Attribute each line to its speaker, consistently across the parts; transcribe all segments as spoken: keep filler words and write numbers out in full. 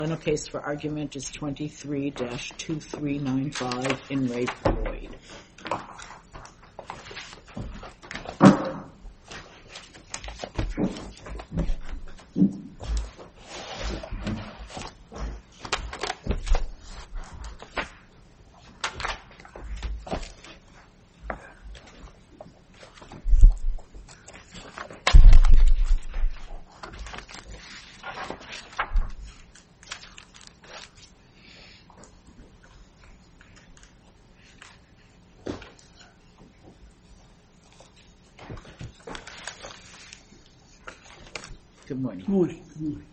Speaker 1: Final case for argument is twenty-three dash two three nine five in Ray Floyd. Good morning.
Speaker 2: Good morning. Good morning.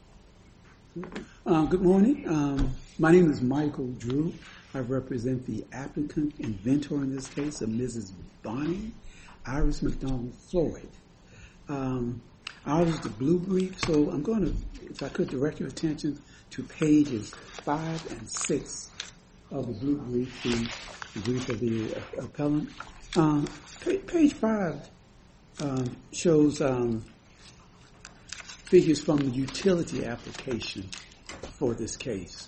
Speaker 2: Um, good morning. Um, my name is Michael Drew. I represent the applicant inventor in this case, of Missus Bonnie Iris McDonald Floyd. Um, ours is the blue brief, so I'm going to, if I could direct your attention to pages five and six of the blue brief, the, the brief of the uh, appellant. Um, page five um, shows um, figures from the utility application for this case.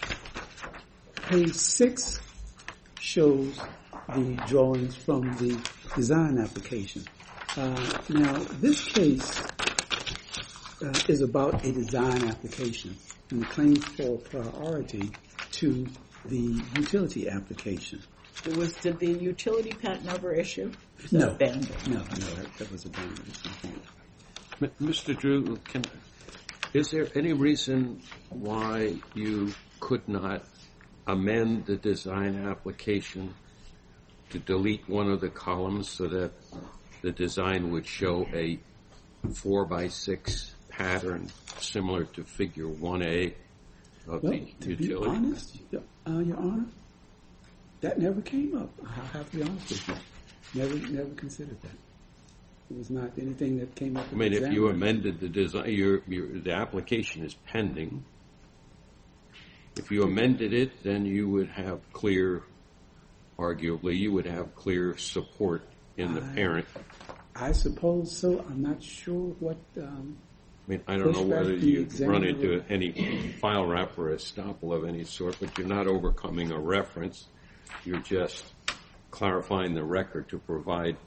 Speaker 2: Page six shows the drawings from the design application. Uh, now, this case uh, is about a design application and the claims for priority to the utility application.
Speaker 1: It was, did the utility patent ever issue?
Speaker 2: No.
Speaker 1: Abandoned?
Speaker 2: No, no, that, that was abandoned.
Speaker 3: Mister Drew, can, is there any reason why you could not amend the design application to delete one of the columns so that the design would show a four by six pattern similar to figure one A of
Speaker 2: well,
Speaker 3: the
Speaker 2: to
Speaker 3: utility?
Speaker 2: Be honest, uh, Your Honor, that never came up. I have to be honest with you. Never, never considered that. It was not anything that came up.
Speaker 3: I mean, if you amended the design, your, your, the application is pending. If you amended it, then you would have clear, arguably, you would have clear support in the
Speaker 2: I,
Speaker 3: parent.
Speaker 2: I suppose so. I'm not sure what. Um,
Speaker 3: I mean, I don't know whether you run into
Speaker 2: would...
Speaker 3: any file wrap or estoppel of any sort, but you're not overcoming a reference. You're just clarifying the record to provide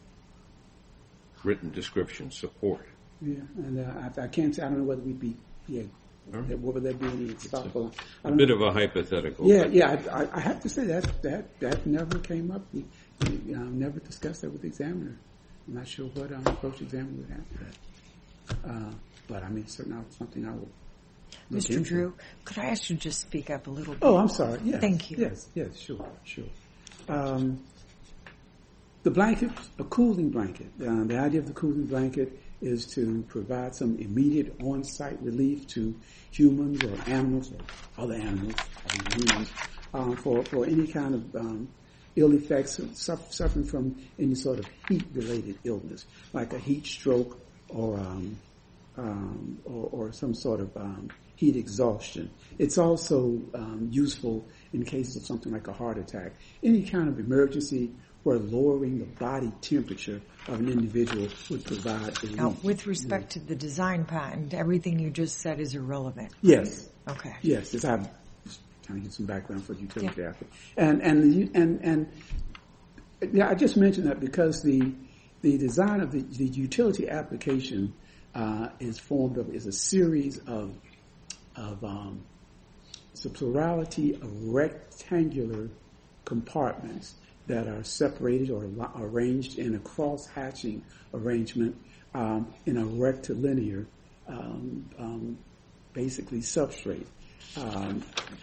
Speaker 3: written description support.
Speaker 2: Yeah, and uh, I, I can't say. I don't know whether we'd be. Yeah, right. What would there be any estoppel?
Speaker 3: A bit know. of a hypothetical.
Speaker 2: Yeah, yeah. I, I have to say that that that never came up. We, we um, never discussed that with the examiner. I'm not sure what um, approach the examiner would have to that. Uh, but I mean, certainly something I will.
Speaker 4: Mister Drew, could I ask you to just speak up a little bit?
Speaker 2: Oh, I'm sorry. Yes.
Speaker 4: Thank you.
Speaker 2: Yes, yes, sure, sure. Um, the blanket, a cooling blanket. Uh, the idea of the cooling blanket is to provide some immediate on-site relief to humans or animals or other animals, or humans, uh, for, for any kind of um, ill effects, suffering from any sort of heat-related illness, like a heat stroke or um, um, or, or some sort of um, heat exhaustion. It's also um, useful in cases of something like a heart attack, any kind of emergency where lowering the body temperature of an individual would provide relief.
Speaker 4: Now, with respect yeah. to the design patent, everything you just said is irrelevant.
Speaker 2: Yes.
Speaker 4: Okay.
Speaker 2: Yes, it's, I'm trying to get some background for the utility yeah. aspect. And and the, and and yeah, I just mentioned that because the the design of the, the utility application uh, is formed of is a series of of um, it's a plurality of rectangular compartments that are separated or arranged in a cross-hatching arrangement um, in a rectilinear, um, um, basically substrate. Um,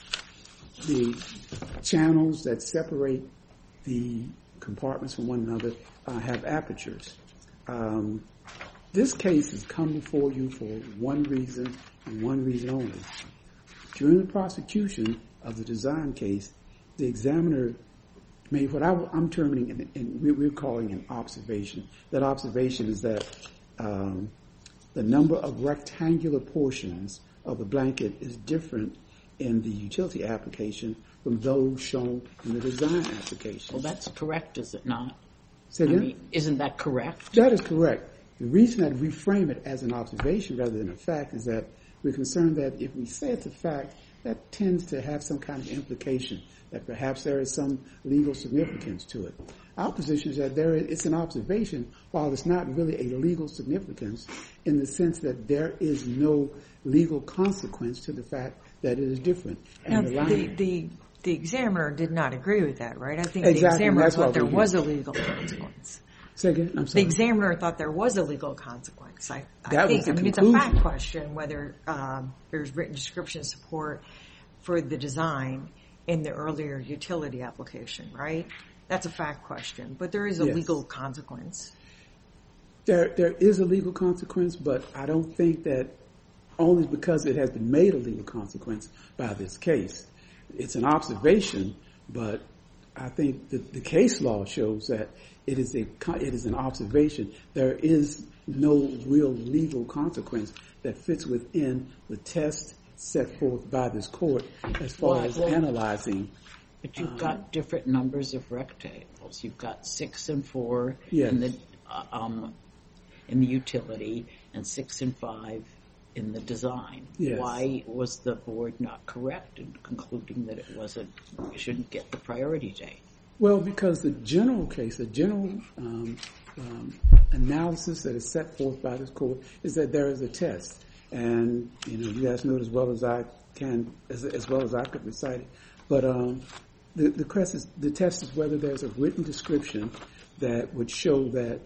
Speaker 2: the channels that separate the compartments from one another uh, have apertures. Um, this case has come before you for one reason and one reason only. During the prosecution of the design case, the examiner made what I, I'm terming, and, and we're calling an observation. That observation is that um, the number of rectangular portions of the blanket is different in the utility application from those shown in the design application.
Speaker 1: Well, that's correct, is it not?
Speaker 2: Say again?
Speaker 1: I mean, isn't that correct?
Speaker 2: That is correct. The reason that we frame it as an observation rather than a fact is that we're concerned that if we say it's a fact, that tends to have some kind of implication that perhaps there is some legal significance to it. Our position is that there is, it's an observation, while it's not really a legal significance, in the sense that there is no legal consequence to the fact that it is different.
Speaker 4: Now,
Speaker 2: And the,
Speaker 4: the,
Speaker 2: line,
Speaker 4: the, the examiner did not agree with that, right? I think
Speaker 2: Exactly,
Speaker 4: the examiner
Speaker 2: that's
Speaker 4: thought
Speaker 2: what
Speaker 4: there
Speaker 2: we
Speaker 4: was
Speaker 2: do.
Speaker 4: a legal consequence.
Speaker 2: say again, I'm
Speaker 4: The
Speaker 2: sorry.
Speaker 4: examiner thought there was a legal consequence. I, I
Speaker 2: That was
Speaker 4: think.
Speaker 2: the
Speaker 4: I mean,
Speaker 2: conclusion.
Speaker 4: it's a fact question whether um, there's written description support for the design in the earlier utility application, right? That's a fact question, but there is a
Speaker 2: Yes.
Speaker 4: legal consequence.
Speaker 2: There, there is a legal consequence, but I don't think that only because it has been made a legal consequence by this case. It's an observation, but I think that the case law shows that it is a co- it is an observation. There is no real legal consequence that fits within the test set forth by this court as far
Speaker 1: Why?
Speaker 2: as
Speaker 1: Well,
Speaker 2: analyzing.
Speaker 1: But you've got different numbers of rectangles. You've got six and four
Speaker 2: Yes.
Speaker 1: in the uh, um, in the utility, and six and five in the design.
Speaker 2: Yes.
Speaker 1: Why was the board not correct in concluding that it wasn't, it shouldn't get the priority date?
Speaker 2: Well, because the general case, the general um, um, analysis that is set forth by this court is that there is a test, and you know, you guys know it as well as I can, as, as well as I could recite it. But um, the the, crest is, the test is whether there's a written description that would show that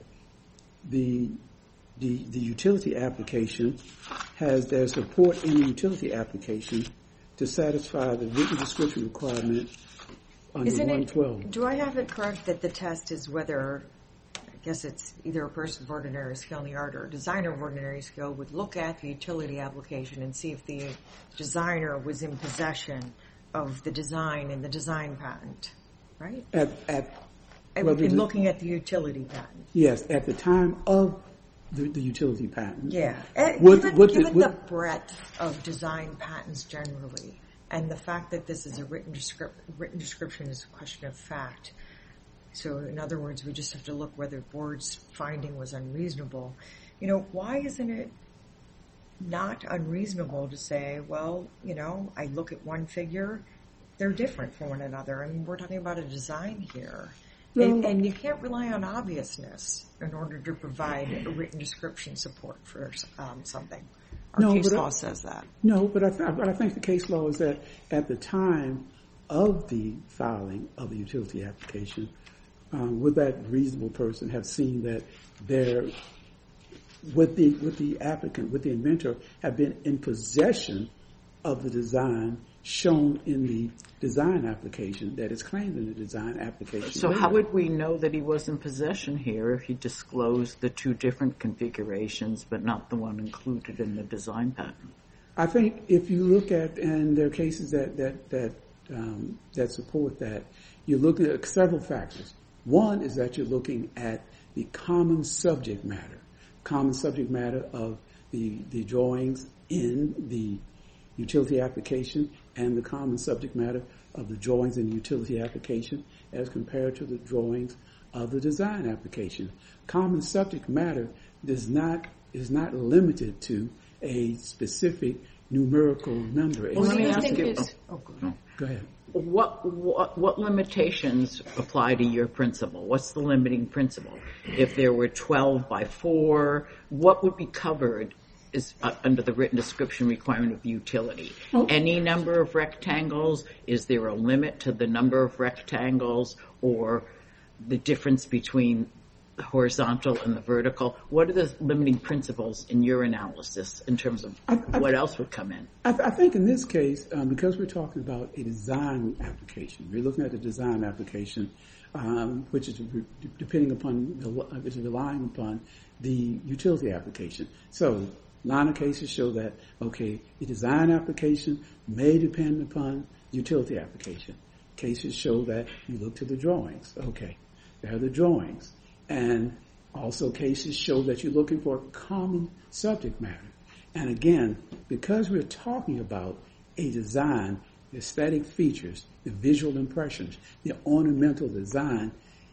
Speaker 2: the the the utility application has their support in the utility application to satisfy the written description requirement under
Speaker 4: Isn't
Speaker 2: one
Speaker 4: it?
Speaker 2: twelve.
Speaker 4: Do I have it correct that the test is whether, I guess it's either a person of ordinary skill in the art or a designer of ordinary skill would look at the utility application and see if the designer was in possession of the design in the design patent, right?
Speaker 2: At at
Speaker 4: And
Speaker 2: well,
Speaker 4: in
Speaker 2: the-
Speaker 4: looking at the utility patent.
Speaker 2: yes, at the time of the, the utility patent.
Speaker 4: Yeah. Uh,
Speaker 2: What-
Speaker 4: given
Speaker 2: what the-
Speaker 4: given the,
Speaker 2: what-
Speaker 4: breadth of design patents generally, and the fact that this is a written, descrip- written description is a question of fact. So in other words, we just have to look whether board's finding was unreasonable. You know, why isn't it not unreasonable to say, well, you know, I look at one figure, they're different from one another. I mean, we're talking about a design here. And,
Speaker 2: Well-
Speaker 4: and you can't rely on obviousness in order to provide a written description support for um, something. Our
Speaker 2: No,
Speaker 4: case
Speaker 2: but I-
Speaker 4: law says that.
Speaker 2: No, but I, th- but I think the case law is that at the time of the filing of the utility application, um, would that reasonable person have seen that there, would the would the applicant, would the inventor have been in possession of the design shown in the design application that is claimed in the design application?
Speaker 1: So how would we know that he was in possession here if he disclosed the two different configurations but not the one included in the design patent?
Speaker 2: I think if you look at, and there are cases that that that um, that support that, you're looking at several factors. One is that you're looking at the common subject matter, common subject matter of the the drawings in the utility application and the common subject matter of the drawings in the utility application as compared to the drawings of the design application. Common subject matter does not is not limited to a specific numerical number.
Speaker 1: Well, let me
Speaker 4: do you
Speaker 1: ask
Speaker 4: think
Speaker 1: you-
Speaker 4: is- oh, go ahead.
Speaker 2: Go ahead.
Speaker 1: What, what what limitations apply to your principle? What's the limiting principle? If there were twelve by four, what would be covered is uh, under the written description requirement of utility?
Speaker 2: Oh.
Speaker 1: Any number of rectangles? Is there a limit to the number of rectangles, or the difference between the horizontal and the vertical? What are the limiting principles in your analysis in terms of
Speaker 2: I- I-
Speaker 1: what else would come in?
Speaker 2: I, th- I think in this case, um, because we're talking about a design application, we're looking at the design application, um, which is re- depending upon, the, uh, is relying upon the utility application. So, line of cases show that, okay, the design application may depend upon utility application. Cases show that you look to the drawings. Okay, there are the drawings. And also cases show that you're looking for common subject matter. And again, because we're talking about a design, the aesthetic features, the visual impressions, the ornamental design,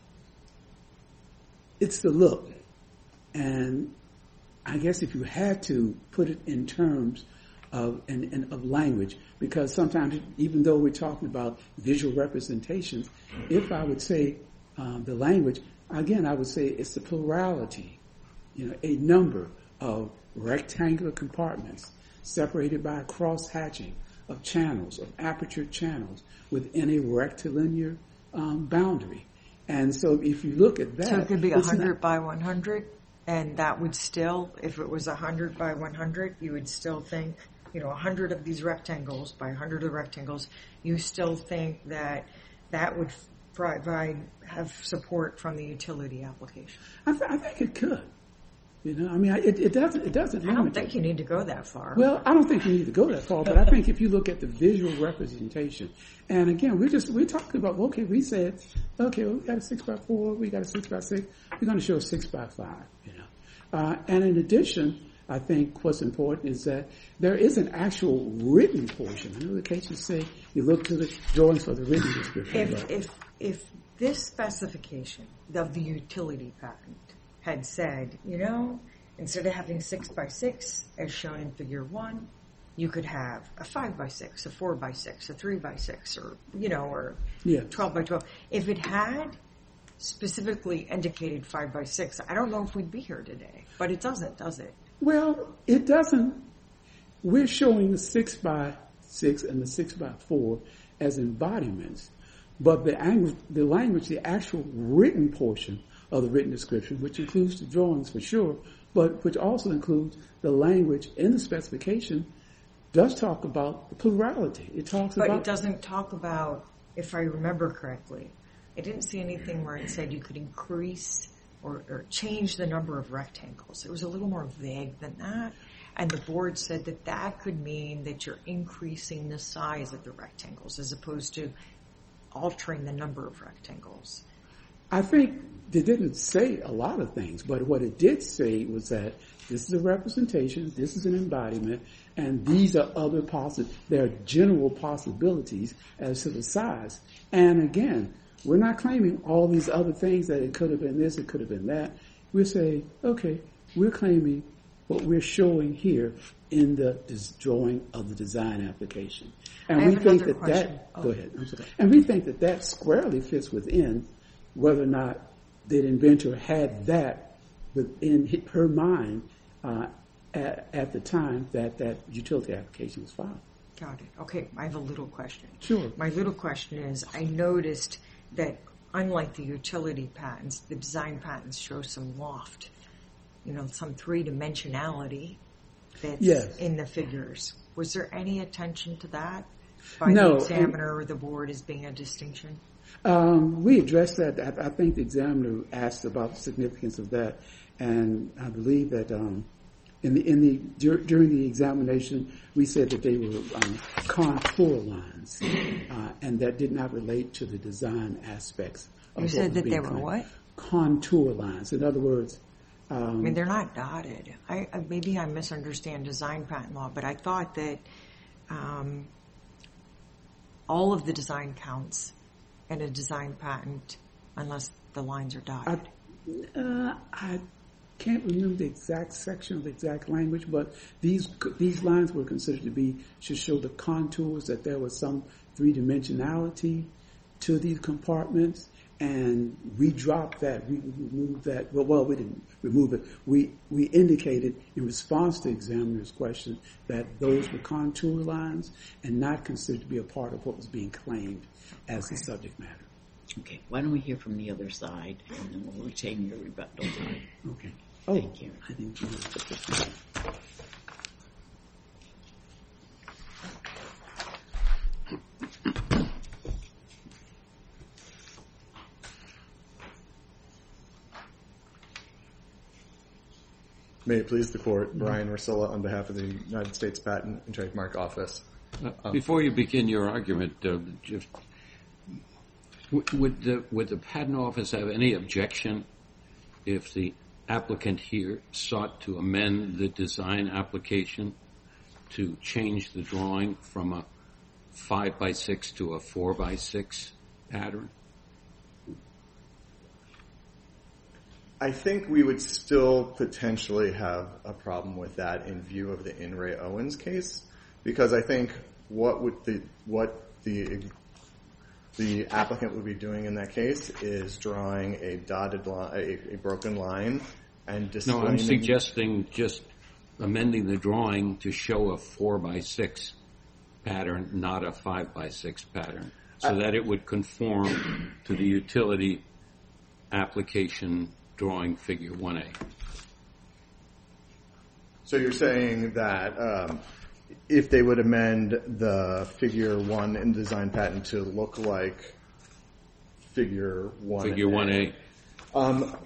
Speaker 2: it's the look. And I guess if you had to put it in terms of and, and of language, because sometimes, even though we're talking about visual representations, if I would say um, the language, again, I would say it's the plurality, you know, a number of rectangular compartments separated by a cross-hatching of channels, of aperture channels within a rectilinear um, boundary. And so if you look at that...
Speaker 4: So it could be
Speaker 2: it's
Speaker 4: one hundred
Speaker 2: not-
Speaker 4: by one hundred, and that would still, if it was one hundred by one hundred, you would still think, you know, one hundred of these rectangles by one hundred of the rectangles, you still think that that would provide, have support from the utility application.
Speaker 2: I, th- I think it could. You know, I mean, I- it, it doesn't. It doesn't.
Speaker 4: I don't
Speaker 2: limit
Speaker 4: think
Speaker 2: it.
Speaker 4: you need to go that far.
Speaker 2: Well, I don't think you need to go that far, but I think if you look at the visual representation, and again, we're just we're talking about. Okay, we said, okay, well, we got a six by four, we got a six by six. We're going to show a six by five. You know, uh, and in addition, I think what's important is that there is an actual written portion. I know the cases say you look to the drawings for the written description.
Speaker 4: If
Speaker 2: but-
Speaker 4: if if this specification of the utility patent had said, you know, instead of having six by six as shown in figure one, you could have a five by six, a four by six, a three by six, or, you know, or
Speaker 2: Yeah.
Speaker 4: twelve by twelve. If it had specifically indicated five by six, I don't know if we'd be here today, but it doesn't, does it?
Speaker 2: Well, it doesn't. We're showing the six by six and the six by four as embodiments, but the, ang- the language, the actual written portion of the written description, which includes the drawings for sure, but which also includes the language in the specification, does talk about the plurality. It talks
Speaker 4: But
Speaker 2: about
Speaker 4: it doesn't talk about, if I remember correctly, I didn't see anything where it said you could increase or, or change the number of rectangles. It was a little more vague than that. And the board said that that could mean that you're increasing the size of the rectangles as opposed to altering the number of rectangles.
Speaker 2: I think they didn't say a lot of things, but what it did say was that this is a representation, this is an embodiment, and these are other possi- there are general possibilities as to the size. And again, we're not claiming all these other things that it could have been this, it could have been that. We're saying, okay, we're claiming what we're showing here in the des- drawing of the design application. And
Speaker 4: I
Speaker 2: we
Speaker 4: have
Speaker 2: think
Speaker 4: another
Speaker 2: that
Speaker 4: question.
Speaker 2: that,
Speaker 4: Oh.
Speaker 2: go ahead, I'm sorry. And we think that that squarely fits within whether or not the inventor had that within hi- her mind uh, at, at the time that that utility application was filed.
Speaker 4: Got it. Okay, I have a little question.
Speaker 2: Sure.
Speaker 4: My little question is, I noticed that unlike the utility patents, the design patents show some loft, you know, some three-dimensionality that's
Speaker 2: Yes.
Speaker 4: in the figures. Was there any attention to that by
Speaker 2: No,
Speaker 4: the examiner or the board as being a distinction?
Speaker 2: Um, we addressed that. I, I think the examiner asked about the significance of that, and I believe that um, in the in the dur- during the examination, we said that they were um, contour lines, uh, and that did not relate to the design aspects. Of
Speaker 4: You
Speaker 2: what
Speaker 4: said
Speaker 2: was
Speaker 4: that
Speaker 2: being
Speaker 4: they were
Speaker 2: claimed.
Speaker 4: what?
Speaker 2: Contour lines. In other words,
Speaker 4: I mean, they're not dotted. I, I maybe I misunderstand design patent law, but I thought that um, all of the design counts in a design patent unless the lines are dotted.
Speaker 2: I, uh, I can't remember the exact section of the exact language, but these these lines were considered to be should show the contours, that there was some three dimensionality to these compartments, and we dropped that. We removed that. Well, well, we didn't remove it. We we indicated in response to examiner's question that those were contour lines and not considered to be a part of what was being claimed as the subject matter.
Speaker 1: Okay, why don't we hear from the other side, and then we'll retain your rebuttal time.
Speaker 2: Okay. Oh,
Speaker 1: Thank you.
Speaker 2: I think you took this.
Speaker 5: May it please the Court, Brian Rosillo on behalf of the United States Patent and Trademark Office.
Speaker 3: Uh, Before you begin your argument, uh, just, w- would the would the Patent Office have any objection if the applicant here sought to amend the design application to change the drawing from a five by six to a four by six pattern?
Speaker 5: I think we would still potentially have a problem with that in view of the In re Owens case. because I think what would the what the the applicant would be doing in that case is drawing a dotted line, a, a broken line, and displaying.
Speaker 3: No, I'm suggesting just amending the drawing to show a four by six pattern, not a five by six pattern, so uh, that it would conform to the utility application drawing figure one A.
Speaker 5: So you're saying that um, if they would amend the figure one in the design patent to look like figure one A.
Speaker 3: Figure one A.
Speaker 5: Um,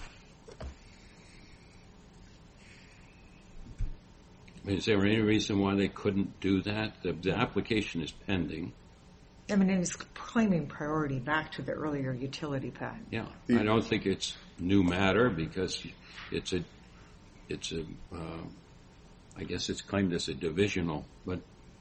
Speaker 3: Is there any reason why they couldn't do that? The, the application is pending.
Speaker 4: I mean, it's claiming priority back to the earlier utility patent.
Speaker 3: Yeah, I don't think it's new matter because it's a, it's a, uh, I guess it's claimed as a divisional, but.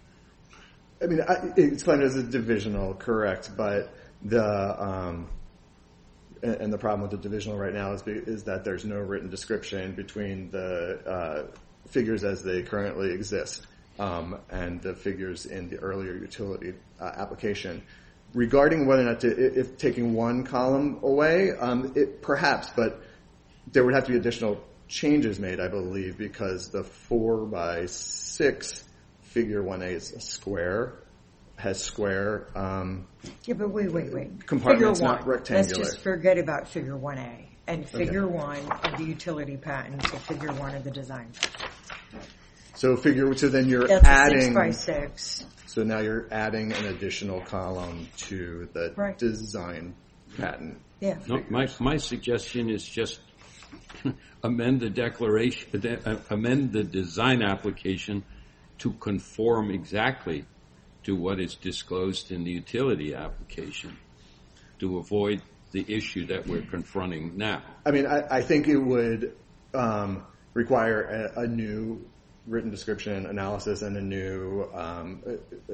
Speaker 5: I mean, I, it's claimed as a divisional, correct, but the, um, and, and the problem with the divisional right now is, is that there's no written description between the, uh, figures as they currently exist um, and the figures in the earlier utility uh, application. Regarding whether or not to, if taking one column away, um, it, perhaps, but there would have to be additional changes made, I believe, because the four by six figure one A is a square, has square. Um,
Speaker 4: yeah, but wait, wait, wait.
Speaker 5: Compartments,
Speaker 4: figure one,
Speaker 5: not rectangular.
Speaker 4: Let's just forget about figure one A and figure
Speaker 5: okay.
Speaker 4: one of the utility patent to figure one of the design patent.
Speaker 5: So figure, so then you're
Speaker 4: That's
Speaker 5: adding.
Speaker 4: Six by six.
Speaker 5: So now you're adding an additional column to the
Speaker 4: right.
Speaker 5: design patent.
Speaker 4: Yeah.
Speaker 3: No, my my suggestion is just amend the declaration, uh, amend the design application to conform exactly to what is disclosed in the utility application, to avoid the issue that we're confronting now.
Speaker 5: I mean, I, I think it would um, require a, a new written description analysis and a new um,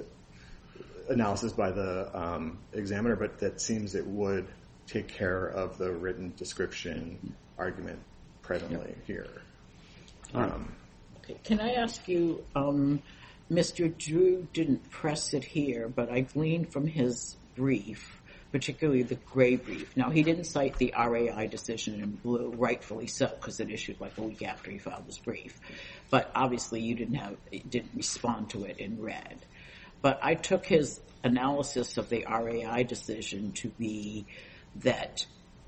Speaker 5: analysis by the um, examiner, but that seems it would take care of the written description argument presently yep. here. Um,
Speaker 1: okay. Can I ask you, um, Mister Drew didn't press it here, but I gleaned from his brief, particularly the gray brief. Now, he didn't cite the R A I decision in blue, rightfully so, because it issued like a week after he filed his brief. But obviously, you didn't have, didn't respond to it in red. But I took his analysis of the R A I decision to be that,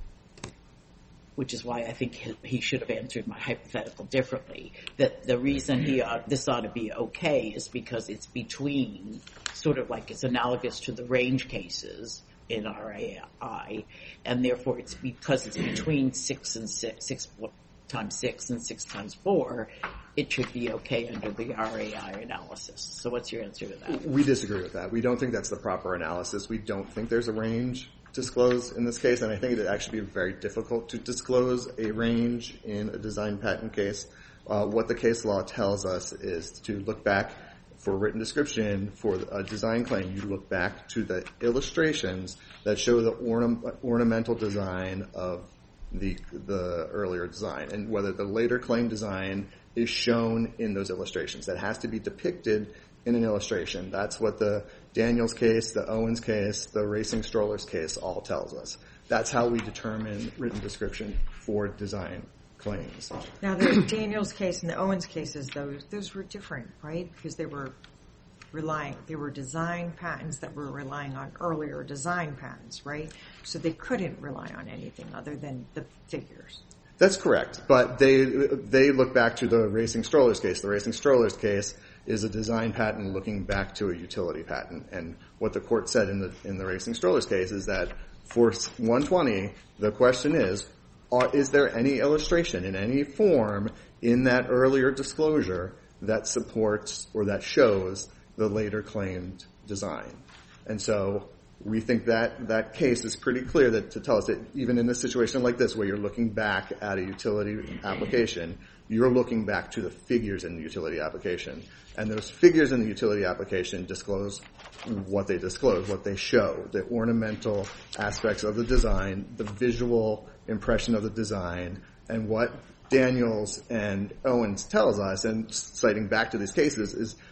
Speaker 1: which is why I think he, he should have answered my hypothetical differently, that the reason he ought, this ought to be okay is because it's between, sort of like it's analogous to the range cases in R A I, and therefore it's because it's between six and six, six times six and six times four, it should be okay under the R A I analysis. So what's your answer to that?
Speaker 5: We disagree with that. We don't think that's the proper analysis. We don't think there's a range disclosed in this case, and I think it would actually be very difficult to disclose a range in a design patent case. Uh, what the case law tells us is to look back for written description for a design claim. You look back to the illustrations that show the orna- ornamental design of the the earlier design, and whether the later claim design is shown in those illustrations. That has to be depicted in an illustration. That's what the Daniels case, the Owens case, the Racing Strollers case all tells us. That's how we determine written description for design claims.
Speaker 4: Now, the Daniels case and the Owens cases, those those were different, right? Because they were relying, they were design patents that were relying on earlier design patents, right? So they couldn't rely on anything other than the figures.
Speaker 5: That's correct, but they they look back to the Racing Strollers case. The Racing Strollers case is a design patent looking back to a utility patent, and what the court said in the in the Racing Strollers case is that for one twenty, the question is, are, is there any illustration in any form in that earlier disclosure that supports or that shows the later claimed design? And so we think that that case is pretty clear that to tell us that even in a situation like this where you're looking back at a utility application, you're looking back to the figures in the utility application. And those figures in the utility application disclose what they disclose, what they show, the ornamental aspects of the design, the visual impression of the design, and what Daniels and Owens tells us, and citing back to these cases, is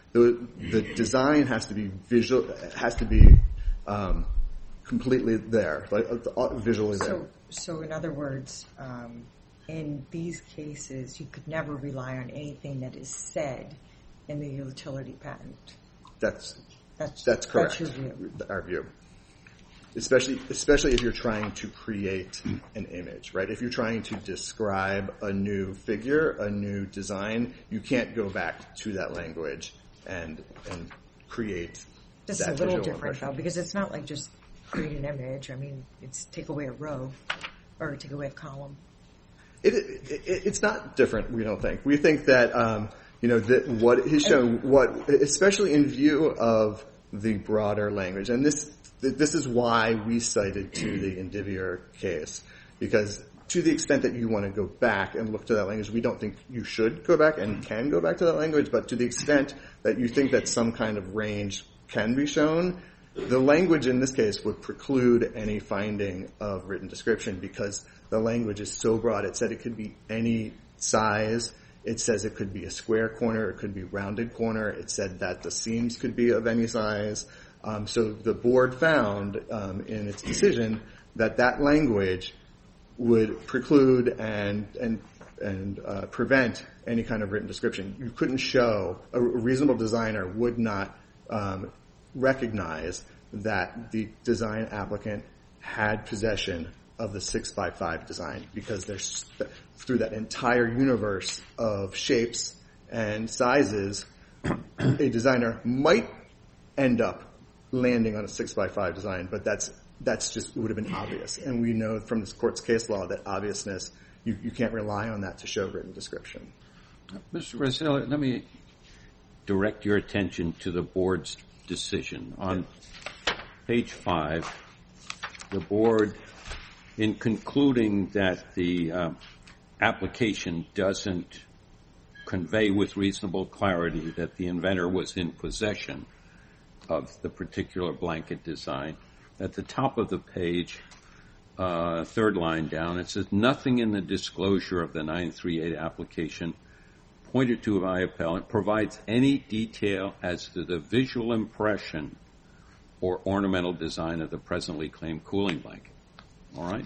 Speaker 5: The, the design has to be visual, has to be um, completely there, like uh, visually there.
Speaker 4: So, so in other words, um, in these cases, you could never rely on anything that is said in the utility patent.
Speaker 5: That's
Speaker 4: That's
Speaker 5: that's correct.
Speaker 4: That's your view.
Speaker 5: Our view, especially especially if you're trying to create an image, right? If you're trying to describe a new figure, a new design, you can't go back to that language and and create.
Speaker 4: This
Speaker 5: that
Speaker 4: is a little
Speaker 5: visual
Speaker 4: different
Speaker 5: impression.
Speaker 4: though, because it's not like just create an image. I mean, it's take away a row or take away a column.
Speaker 5: It, it, it, it's not different, we don't think. We think that, um, you know, that what is shown, what, especially in view of the broader language, and this this is why we cited to the Indivior case, because to the extent that you want to go back and look to that language, we don't think you should go back and can go back to that language, but to the extent that you think that some kind of range can be shown, the language in this case would preclude any finding of written description because the language is so broad. It said it could be any size. It says it could be a square corner. It could be rounded corner. It said that the seams could be of any size. Um, so the board found um, in its decision that that language would preclude and and and uh, prevent any kind of written description. You couldn't show, a reasonable designer would not um, recognize that the design applicant had possession of the six by five design because there's through that entire universe of shapes and sizes, a designer might end up landing on a six by five design, but that's that's just would have been obvious. And we know from this court's case law that obviousness, you, you can't rely on that to show written description.
Speaker 3: Mister Rosella, let me direct your attention to the board's decision. On page five, the board, in concluding that the uh, application doesn't convey with reasonable clarity that the inventor was in possession of the particular blanket design, at the top of the page, uh, third line down, it says, nothing in the disclosure of the nine three eight application pointed to by appellant provides any detail as to the visual impression or ornamental design of the presently claimed cooling blanket. All right?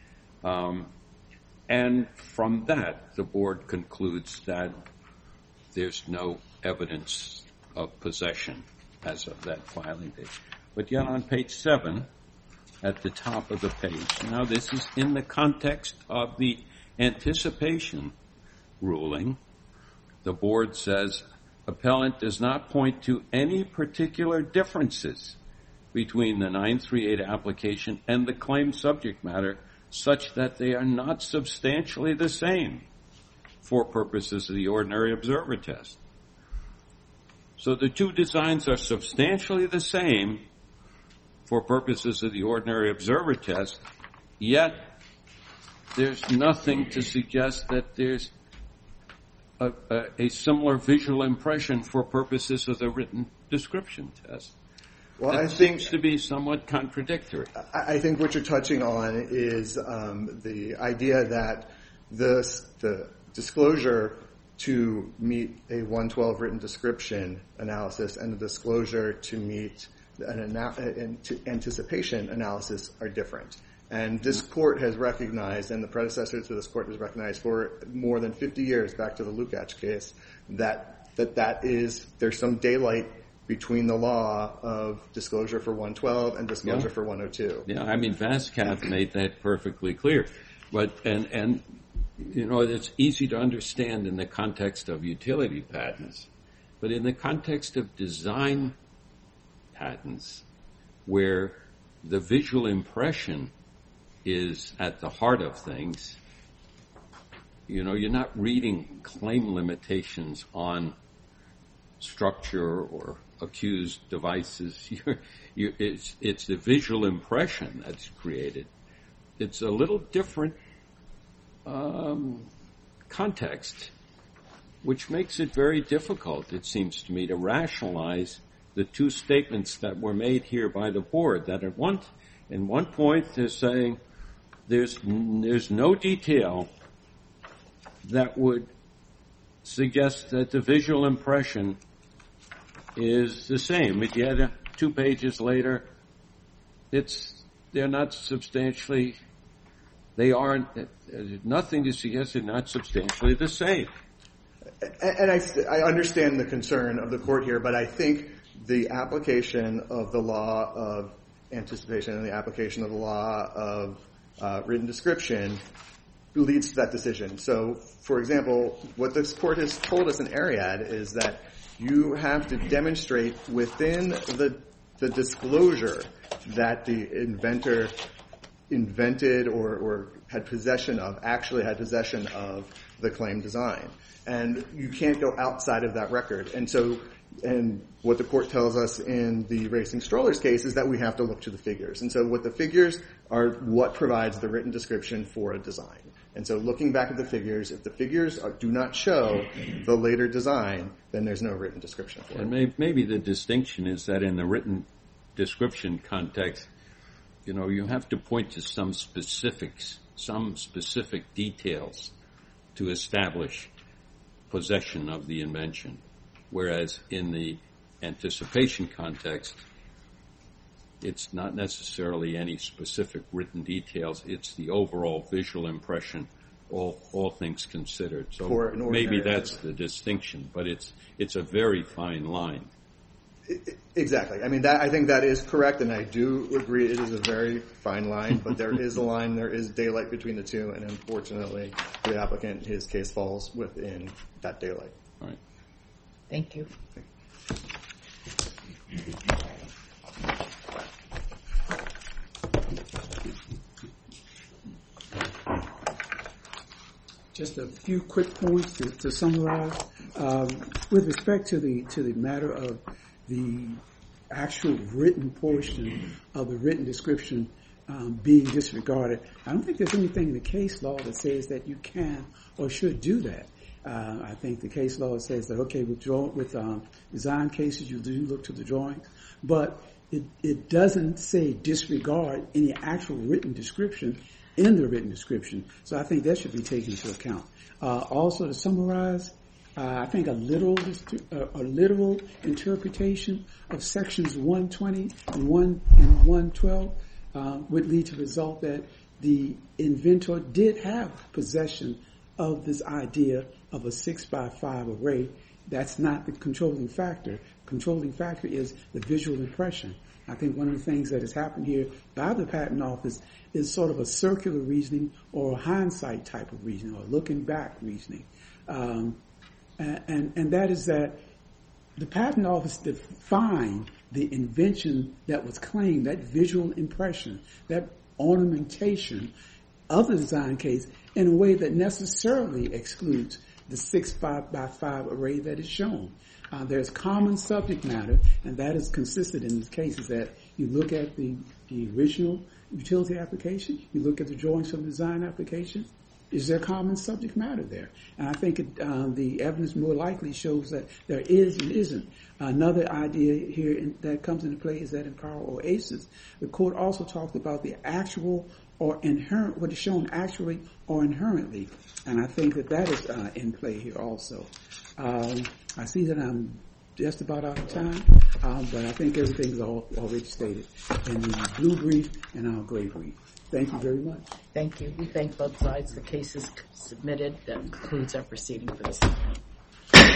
Speaker 3: Um, and from that, the board concludes that there's no evidence of possession as of that filing date. But yet on page seven, at the top of the page, now this is in the context of the anticipation ruling, the board says, appellant does not point to any particular differences between the nine three eight application and the claimed subject matter such that they are not substantially the same for purposes of the ordinary observer test. So the two designs are substantially the same for purposes of the ordinary observer test, yet there's nothing to suggest that there's a, a, a similar visual impression for purposes of the written description test.
Speaker 5: Well,
Speaker 3: that
Speaker 5: I
Speaker 3: seems
Speaker 5: think,
Speaker 3: to be somewhat contradictory.
Speaker 5: I, I think what you're touching on is um, the idea that this, the disclosure to meet a one twelve written description analysis and the disclosure to meet an, an anticipation analysis are different. And this court has recognized, and the predecessor to this court has recognized for more than fifty years, back to the Lukács case, that that, that is, there's some daylight between the law of disclosure for one twelve and disclosure
Speaker 3: Yeah.
Speaker 5: for one oh two.
Speaker 3: Yeah, I mean, Vascav made that perfectly clear. But, and, and, you know, it's easy to understand in the context of utility patents. But in the context of design patents, where the visual impression is at the heart of things, you know, you're not reading claim limitations on structure or accused devices. You're, you're, it's, it's the visual impression that's created. It's a little different um, context, which makes it very difficult, it seems to me, to rationalize the two statements that were made here by the board. That at one, in one point they're saying there's there's no detail that would suggest that the visual impression is the same. But yet, uh, two pages later, it's they're not substantially. They aren't. There's nothing to suggest they're not substantially the same.
Speaker 5: And I, I understand the concern of the court here, but I think the application of the law of anticipation and the application of the law of uh, written description leads to that decision. So, for example, what this court has told us in Ariad is that you have to demonstrate within the the disclosure that the inventor invented or, or had possession of, actually had possession of the claimed design. And you can't go outside of that record. And so, and what the court tells us in the racing strollers case is that we have to look to the figures. And so what the figures are what provides the written description for a design. And so looking back at the figures, if the figures are, do not show the later design, then there's no written description for it.
Speaker 3: And may, maybe the distinction is that in the written description context, you know, you have to point to some specifics, some specific details to establish possession of the invention. Whereas in the anticipation context, it's not necessarily any specific written details. It's the overall visual impression, all all things considered. So maybe that's the distinction, but it's it's a very fine line.
Speaker 5: Exactly. I mean, that, I think that is correct, and I do agree it is a very fine line, but there is a line, there is daylight between the two, and unfortunately, for the applicant, his case falls within that daylight.
Speaker 3: All right.
Speaker 1: Thank you.
Speaker 2: Just a few quick points to, to summarize. Um, with respect to the to the matter of the actual written portion of the written description um, being disregarded, I don't think there's anything in the case law that says that you can or should do that. Uh, I think the case law says that, okay, with, draw, with um, design cases, you do look to the drawings, but it, it doesn't say disregard any actual written description in the written description. So I think that should be taken into account. Uh, also, to summarize, uh, I think a literal uh, a literal interpretation of sections one twenty and one and one twelve uh, would lead to the result that the inventor did have possession of this idea of a six by five array. That's not the controlling factor. Controlling factor is the visual impression. I think one of the things that has happened here by the Patent Office is sort of a circular reasoning or a hindsight type of reasoning or looking back reasoning. Um, and, and, and that is that the Patent Office defined the invention that was claimed, that visual impression, that ornamentation of the design case in a way that necessarily excludes the six by five array that is shown. Uh, there's common subject matter, and that is consistent in these cases, that you look at the, the original utility application, you look at the drawings from the design application. Is there common subject matter there? And I think it, um, the evidence more likely shows that there is and isn't. Another idea here in, that comes into play is that in Power Oasis, the court also talked about the actual or inherent, what is shown actually or inherently. And I think that that is uh, in play here also. Um, I see that I'm just about out of time, um, but I think everything is all, already stated in the blue brief and our gray brief. Thank you very much.
Speaker 1: Thank you. We thank both sides. The case is submitted. That concludes our proceeding for this evening.